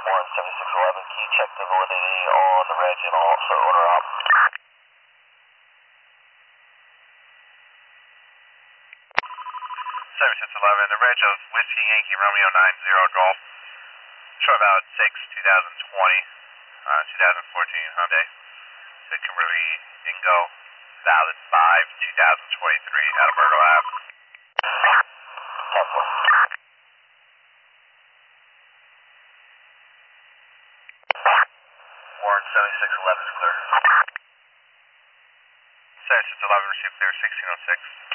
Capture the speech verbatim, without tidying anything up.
Warren seventy-six eleven, can you check the validity on the reg and also order up? seventy-six eleven, the reg of Whiskey Yankee Romeo nine zero Golf. Show about six, twenty twenty, uh, twenty fourteen Hyundai. The Camry Ingo, valid five, twenty twenty-three, Adalberto Ave. Tesla. Warren seventy-six eleven is clear. seventy-six eleven, received clear, sixteen oh six.